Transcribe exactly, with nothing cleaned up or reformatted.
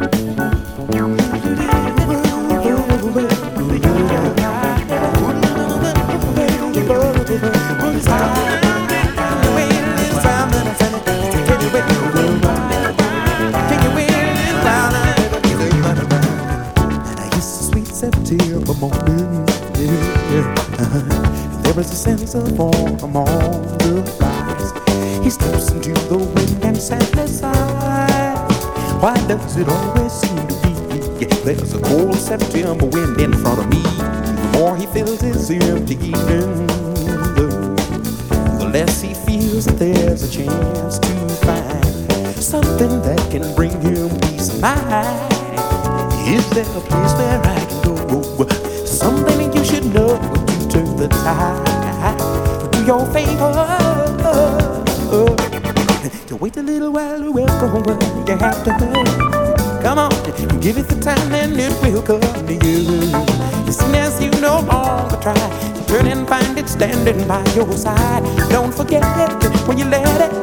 September morning, yeah. Uh-huh. There is a sense of autumn on the rise. He steps into the wind and sadly sighs. Why does it always seem to be? Yeah, there's a cold September wind in front of me. The more he fills his empty evening, the, the less he feels that there's a chance to find something that can bring him peace of mind. Is there a place where I can go? Something you should know to turn the tide to your favor. To wait a little while to welcome what you have to hurry. Come on, give it the time and it will come to you. As soon as you no longer try, turn and find it standing by your side. Don't forget it when you let it